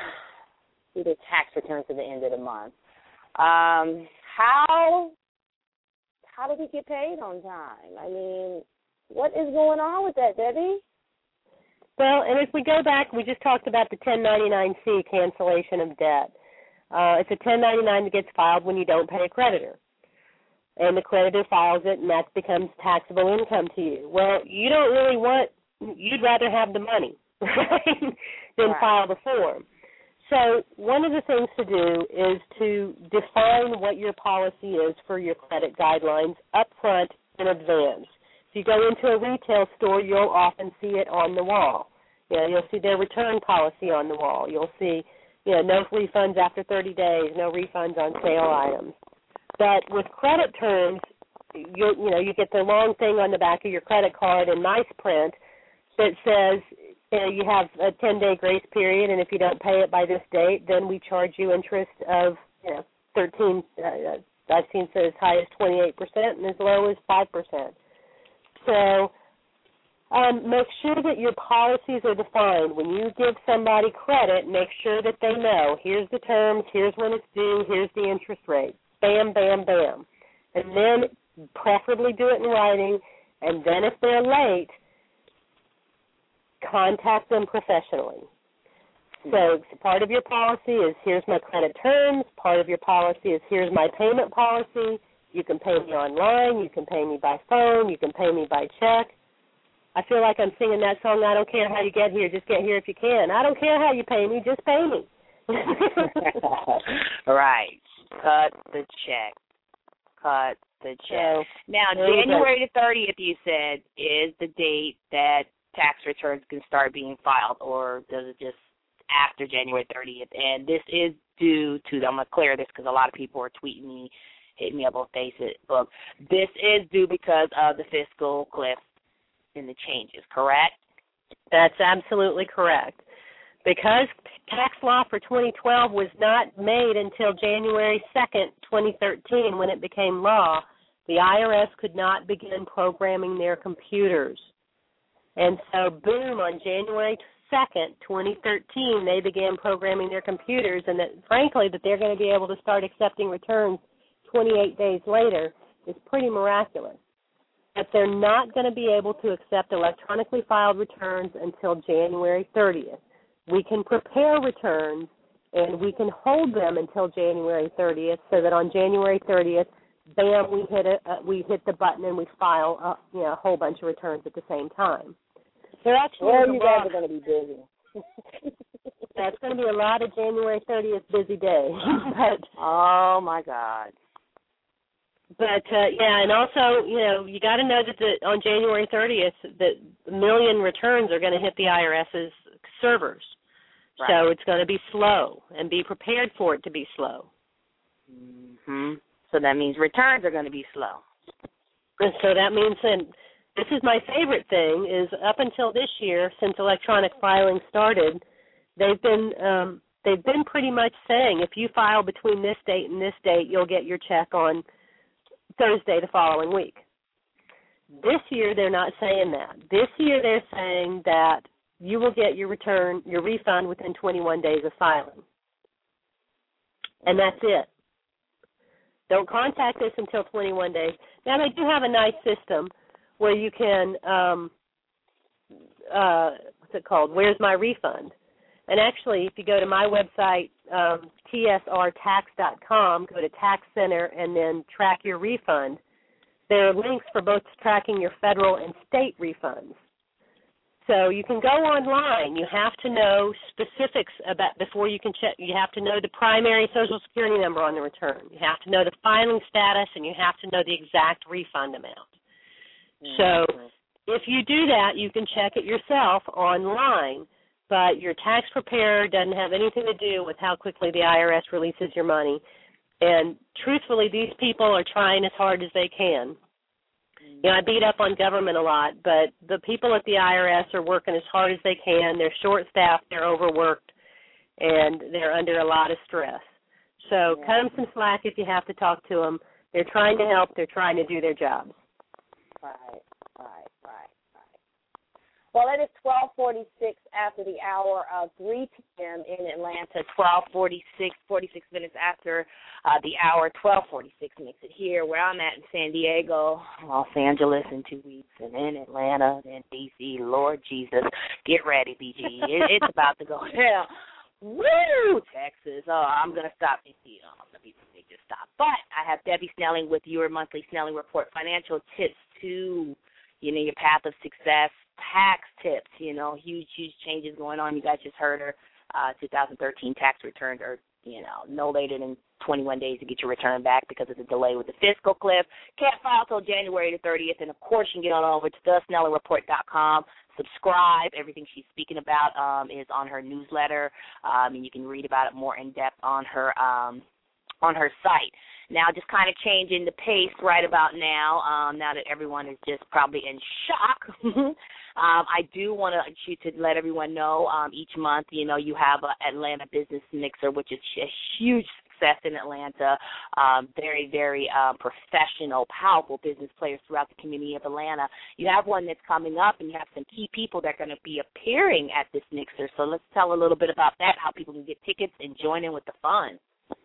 do their tax returns at the end of the month. Um, how how do we get paid on time? I mean, what is going on with that, Debbie? Well, and if we go back, we just talked about the ten ninety-nine C, cancellation of debt. Uh, it's a ten ninety-nine that gets filed when you don't pay a creditor. And the creditor files it, and that becomes taxable income to you. Well, you don't really want, you'd rather have the money, right, than right. file the form. So one of the things to do is to define what your policy is for your credit guidelines up front in advance. If you go into a retail store, you'll often see it on the wall. You know, you'll see their return policy on the wall. You'll see, you know, no refunds after thirty days, no refunds on sale items. But with credit terms, you you know, you get the long thing on the back of your credit card in nice print that says, you know, you have a ten-day grace period, and if you don't pay it by this date, then we charge you interest of, you know, thirteen. Uh, I've seen so as high as twenty-eight percent and as low as five percent. So um, make sure that your policies are defined. When you give somebody credit, make sure that they know, here's the terms, here's when it's due, here's the interest rate. Bam, bam, bam. And then preferably do it in writing, and then if they're late, contact them professionally. So part of your policy is here's my credit terms. Part of your policy is here's my payment policy. You can pay me online. You can pay me by phone. You can pay me by check. I feel like I'm singing that song, I don't care how you get here, just get here if you can. I don't care how you pay me, just pay me. Right. Cut the check. Cut the check. So, now, January the thirtieth, you said, is the date that tax returns can start being filed, or does it just after January thirtieth? And this is due to, I'm going to clear this because a lot of people are tweeting me, hitting me up on Facebook. This is due because of the fiscal cliff and the changes, correct? That's absolutely correct. Because tax law for twenty twelve was not made until January second, twenty thirteen, when it became law, the I R S could not begin programming their computers. And so, boom, on January second, twenty thirteen, they began programming their computers, and that, frankly, that they're going to be able to start accepting returns twenty-eight days later is pretty miraculous. But they're not going to be able to accept electronically filed returns until January thirtieth. We can prepare returns, and we can hold them until January thirtieth, so that on January thirtieth, bam, we hit a, uh, we hit the button and we file a, you know, a whole bunch of returns at the same time. They're actually well, you guys are going to be busy. That's going to be a lot of January thirtieth busy days. but, oh, my God. But, uh, yeah, and also, you know, you got to know that the, on January thirtieth, that a million returns are going to hit the IRS's servers. Right. So it's going to be slow, and be prepared for it to be slow. Mm-hmm. So that means returns are going to be slow. And so that means, and this is my favorite thing, is up until this year, since electronic filing started, they've been um, they've been pretty much saying if you file between this date and this date, you'll get your check on Thursday the following week. This year, they're not saying that. This year, they're saying that you will get your return, your refund within twenty-one days of filing. And that's it. Don't contact us until twenty-one days. Now, they do have a nice system where you can, um, uh, what's it called, Where's My Refund? And actually, if you go to my website, um, T S R tax dot com, go to Tax Center, and then track your refund, there are links for both tracking your federal and state refunds. So you can go online. You have to know specifics about before you can check. You have to know the primary Social Security number on the return. You have to know the filing status, and you have to know the exact refund amount. Mm-hmm. So if you do that, you can check it yourself online, but your tax preparer doesn't have anything to do with how quickly the I R S releases your money. And truthfully, these people are trying as hard as they can. You know, I beat up on government a lot, but the people at the I R S are working as hard as they can. They're short-staffed, they're overworked, and they're under a lot of stress. So yeah. Cut them some slack if you have to talk to them. They're trying to help. They're trying to do their jobs. Right, right, right, right. Well, it is twelve forty-six after the hour of three p.m. in Atlanta, twelve forty-six, forty-six minutes after uh, the hour, twelve forty-six makes it here, where I'm at in San Diego, Los Angeles in two weeks, and then Atlanta, then D C Lord Jesus, get ready, B G. It, it's about to go down. Woo, Texas. Oh, I'm going to stop. You know, I'm going to just stop. But I have Debbie Snelling with your monthly Snelling Report, financial tips to, you know, your path of success, tax tips, you know, huge, huge changes going on. You guys just heard her. Uh, two thousand thirteen tax returns are, you know, no later than twenty-one days to get your return back because of the delay with the fiscal cliff. Can't file till January the thirtieth. And, of course, you can get on over to the snelling report dot com. Subscribe. Everything she's speaking about um, is on her newsletter, um, and you can read about it more in depth on her um, on her site. Now, just kind of changing the pace right about now, um, now that everyone is just probably in shock. um, I do want you to let everyone know um, each month, you know, you have an Atlanta Business Mixer, which is a huge success in Atlanta. Um, very, very uh, professional, powerful business players throughout the community of Atlanta. You have one that's coming up, and you have some key people that are going to be appearing at this mixer. So let's tell a little bit about that, how people can get tickets and join in with the fun.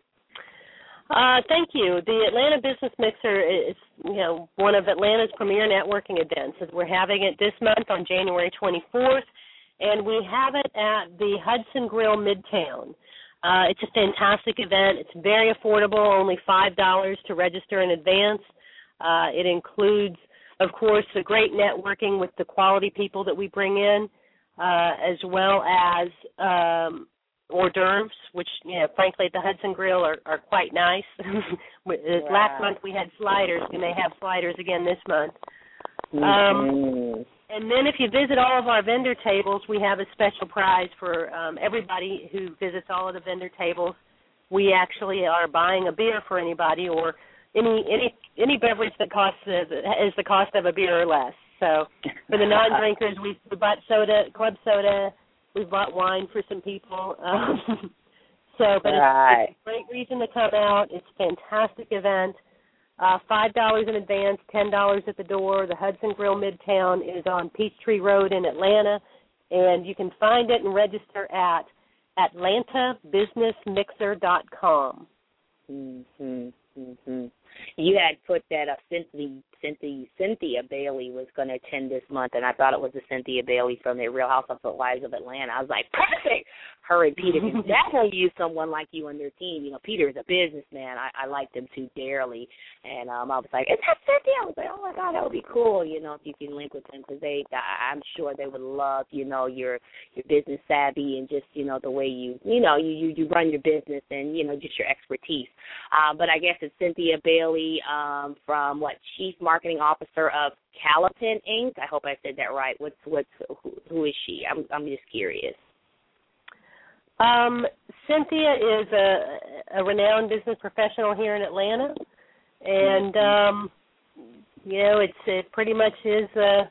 Uh, thank you. The Atlanta Business Mixer is, you know, one of Atlanta's premier networking events. We're having it this month on January twenty-fourth, and we have it at the Hudson Grill Midtown. Uh, it's a fantastic event. It's very affordable, only five dollars to register in advance. Uh, it includes, of course, the great networking with the quality people that we bring in, uh, as well as um, hors d'oeuvres, which, you know, frankly, at the Hudson Grill are, are quite nice. Wow. Last month we had sliders, and they have sliders again this month. Mm-hmm. Um, and then if you visit all of our vendor tables, we have a special prize for um, everybody who visits all of the vendor tables. We actually are buying a beer for anybody, or any any any beverage that costs uh, is the cost of a beer or less. So for the non-drinkers, we, we bought soda, club soda. We bought wine for some people. Um, so, but right. it's, it's a great reason to come out. It's a fantastic event. Uh, five dollars in advance, ten dollars at the door. The Hudson Grill Midtown is on Peachtree Road in Atlanta, and you can find it and register at atlanta business mixer dot com. Mm-hmm. Mm-hmm. You had put that up, sent the Cynthia, Cynthia Bailey was going to attend this month, and I thought it was the Cynthia Bailey from the Real Housewives of Atlanta. I was like, perfect. Her and Peter can definitely use someone like you on their team. You know, Peter is a businessman. I, I like them too dearly. And um, I was like, is that Cynthia? I was like, oh, my God, that would be cool, you know, if you can link with them, because they, I'm sure they would love, you know, your your business savvy and just, you know, the way you, you know, you, you, you run your business and, you know, just your expertise. Um, but I guess it's Cynthia Bailey um, from, what, Chief Marketing Officer of Calapan Incorporated. I hope I said that right. What's, what's, who, who is she? I'm, I'm just curious. Um, Cynthia is a, a renowned business professional here in Atlanta, and um, you know, it's it pretty much is uh,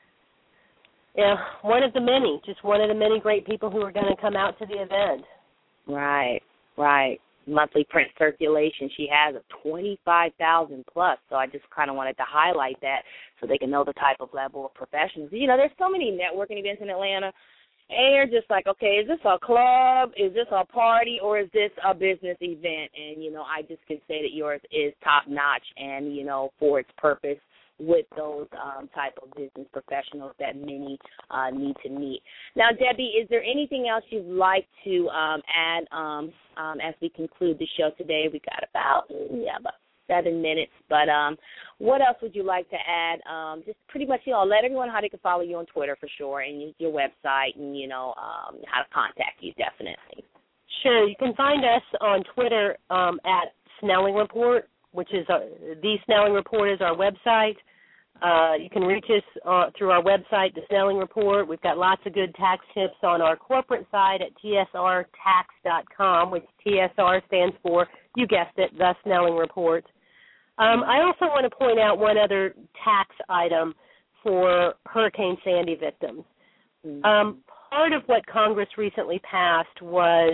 yeah, one of the many, just one of the many great people who are going to come out to the event. Right, right. Monthly print circulation, she has a twenty-five thousand plus, so I just kind of wanted to highlight that so they can know the type of level of professionals. You know, there's so many networking events in Atlanta. And you're just like, okay, is this a club, is this a party, or is this a business event? And, you know, I just can say that yours is top-notch and, you know, for its purpose with those um, type of business professionals that many uh, need to meet. Now, Debbie, is there anything else you'd like to um, add um, um, as we conclude the show today? We got about, yeah, about seven minutes, but um, what else would you like to add? Um, just pretty much, you know, let everyone know how they can follow you on Twitter for sure, and your website, and, you know, um, how to contact you, definitely. Sure. You can find us on Twitter um, at Snelling Report, which is our, the Snelling Report is our website. Uh, you can reach us uh, through our website, the Snelling Report. We've got lots of good tax tips on our corporate side at T S R tax dot com, which T S R stands for, you guessed it, the Snelling Report. Um, I also want to point out one other tax item for Hurricane Sandy victims. Mm-hmm. Um, part of what Congress recently passed was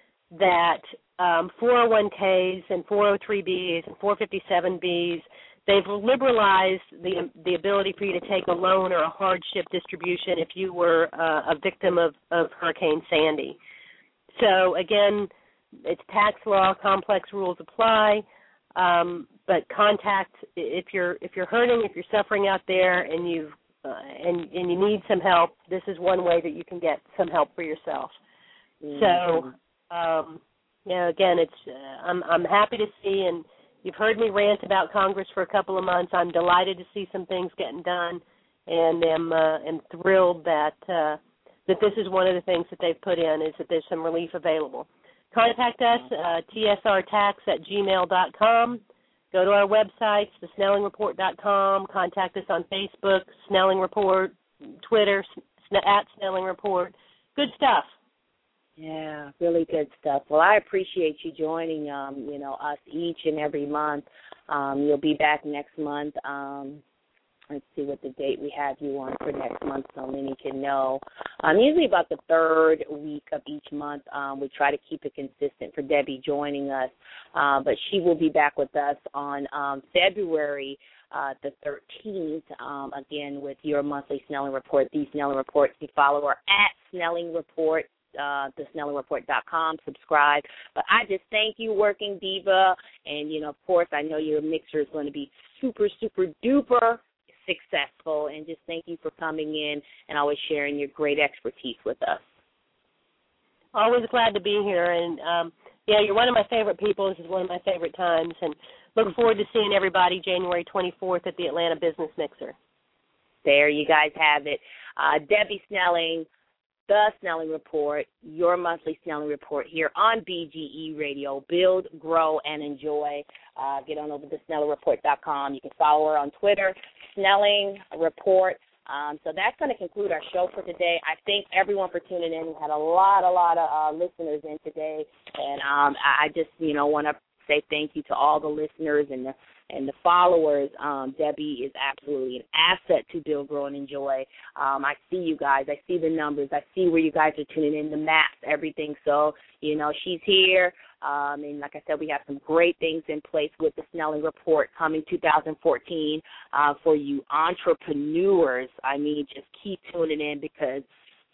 that um, four oh one K's and four oh three B's and four fifty-seven B's, they've liberalized the the ability for you to take a loan or a hardship distribution if you were uh, a victim of, of Hurricane Sandy. So, again, it's tax law, complex rules apply. Um, but contact if you're if you're hurting, if you're suffering out there, and you uh, and and you need some help. This is one way that you can get some help for yourself. Mm-hmm. So, um, you know, again, it's uh, I'm I'm happy to see, and you've heard me rant about Congress for a couple of months. I'm delighted to see some things getting done, and am uh, am thrilled that uh, that this is one of the things that they've put in is that there's some relief available. Contact us, uh, T S R tax at gmail dot com. Go to our websites, the snelling report dot com. Contact us on Facebook, Snelling Report, Twitter, at Snelling Report. Good stuff. Yeah, really good stuff. Well, I appreciate you joining, um, you know, us each and every month. Um, you'll be back next month. Um, let's see what the date we have you on for next month so many can know. Um, usually about the third week of each month. Um, we try to keep it consistent for Debbie joining us. Uh, but she will be back with us on um, February uh, the thirteenth, um, again, with your monthly Snelling Report, the Snelling Report. You follow her at Snelling Report. Uh, the snelling report dot com, subscribe. But I just thank you, Working Diva, and, you know, of course, I know your mixer is going to be super, super duper successful, and just thank you for coming in and always sharing your great expertise with us. Always glad to be here, and, um, yeah, you're one of my favorite people. This is one of my favorite times, and look forward to seeing everybody January twenty-fourth at the Atlanta Business Mixer. There you guys have it. Uh, Debbie Snelling, The Snelling Report, your monthly Snelling Report here on B G E Radio. Build, grow, and enjoy. Uh, get on over to snelling report dot com. You can follow her on Twitter, Snelling Report. Um, so that's going to conclude our show for today. I thank everyone for tuning in. We had a lot, a lot of uh, listeners in today, and um, I just, you know, want to say thank you to all the listeners and the and the followers. um, Debbie is absolutely an asset to Build, Grow, and Enjoy. Um, I see you guys. I see the numbers. I see where you guys are tuning in, the maps, everything. So, you know, she's here. Um, and like I said, we have some great things in place with the Snelling Report coming two thousand fourteen uh, for you entrepreneurs. I mean, just keep tuning in because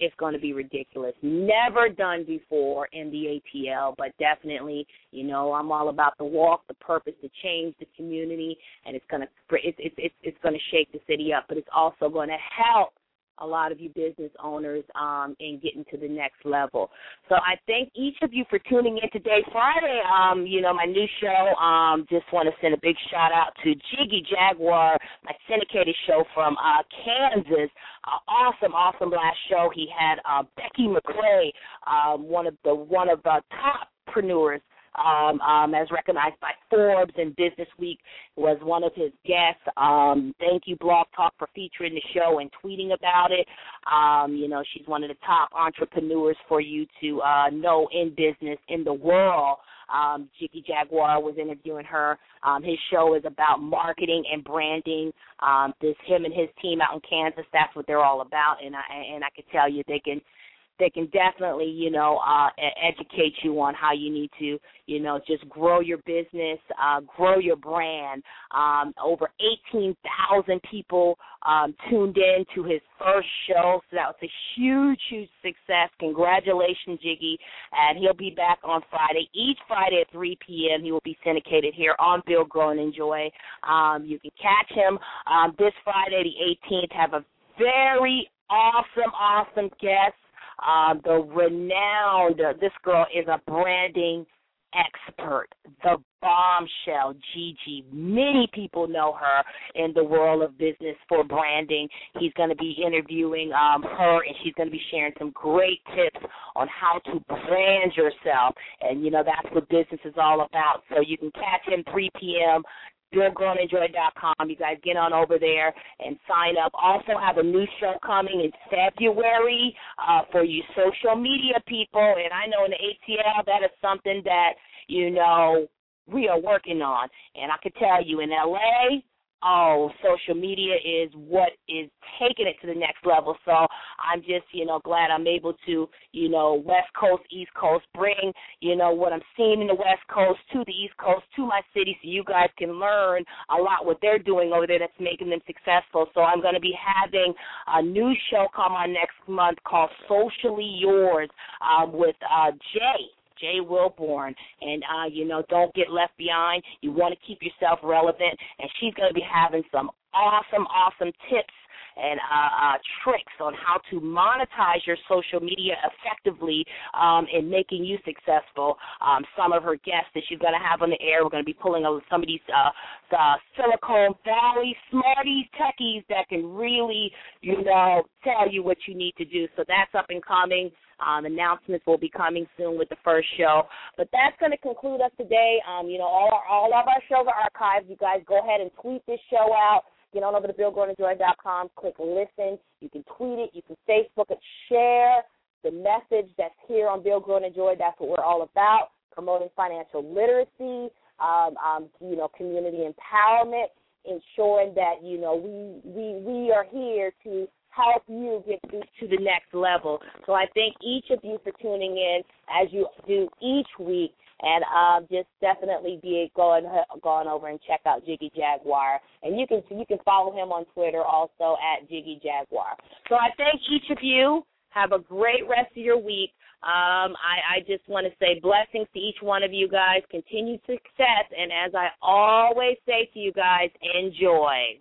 it's going to be ridiculous. Never done before in the A T L, but definitely, you know, I'm all about the walk, the purpose to change the community, and it's going to it's it's it's, it's going to shake the city up, but it's also going to help a lot of you business owners um, in getting to the next level. So I thank each of you for tuning in today. Friday, um, you know, my new show, um, just want to send a big shout-out to Jiggy Jaguar, my syndicated show from uh, Kansas. Uh, awesome, awesome last show. He had uh, Becky McCrae, um, one of the one of the toppreneurs, Um, um, as recognized by Forbes and Business Week, was one of his guests. Um, thank you, Blog Talk, for featuring the show and tweeting about it. Um, you know, she's one of the top entrepreneurs for you to uh, know in business, in the world. Um, Jiggy Jaguar was interviewing her. Um, his show is about marketing and branding. Um, this him and his team out in Kansas, that's what they're all about. And I, and I can tell you they can They can definitely, you know, uh, educate you on how you need to, you know, just grow your business, uh, grow your brand. Um, over eighteen thousand people um, tuned in to his first show, so that was a huge, huge success. Congratulations, Jiggy. And he'll be back on Friday. Each Friday at three p.m. he will be syndicated here on Build, Grow, and Enjoy. Um, you can catch him um, this Friday, the eighteenth. Have a very awesome, awesome guest. Uh, the renowned, uh, this girl is a branding expert, the bombshell, Gigi. Many people know her in the world of business for branding. He's going to be interviewing um, her, and she's going to be sharing some great tips on how to brand yourself. And, you know, that's what business is all about. So you can catch him three p.m., build grow and enjoy dot com. You guys get on over there and sign up. Also have a new show coming in February uh, for you social media people. And I know in the A T L that is something that, you know, we are working on. And I can tell you in L A, oh, social media is what is taking it to the next level. So I'm just, you know, glad I'm able to, you know, West Coast, East Coast, bring, you know, what I'm seeing in the West Coast to the East Coast, to my city, so you guys can learn a lot what they're doing over there that's making them successful. So I'm going to be having a new show come on next month called Socially Yours um, with uh, Jay. Jay Wilborn, and, uh, you know, don't get left behind. You want to keep yourself relevant, and she's going to be having some awesome, awesome tips and uh, uh, tricks on how to monetize your social media effectively um, in making you successful. Um, some of her guests that she's going to have on the air, we're going to be pulling over some of these uh, the Silicon Valley smarties, techies that can really, you know, tell you what you need to do. So that's up and coming. Um, announcements will be coming soon with the first show. But that's going to conclude us today. Um, you know, all, our, all of our shows are archived. You guys go ahead and tweet this show out. Get on over to build grow and enjoy dot com. Click listen. You can tweet it. You can Facebook it. Share the message that's here on Build, Grow, and Enjoy. That's what we're all about, promoting financial literacy, um, um, you know, community empowerment, ensuring that, you know, we we we are here to help you get to the next level. So I thank each of you for tuning in as you do each week, and um, just definitely be going going over and check out Jiggy Jaguar, and you can you can follow him on Twitter also at Jiggy Jaguar. So I thank each of you. Have a great rest of your week. Um, I, I just want to say blessings to each one of you guys, continued success, and as I always say to you guys, enjoy.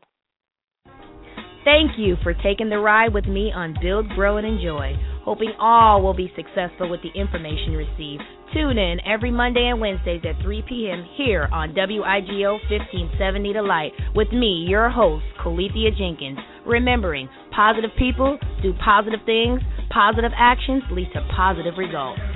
Thank you for taking the ride with me on Build, Grow, and Enjoy. Hoping all will be successful with the information received. Tune in every Monday and Wednesdays at three p.m. here on W I G O fifteen seventy The Light with me, your host, Colethea Jenkins. Remembering, positive people do positive things, positive actions lead to positive results.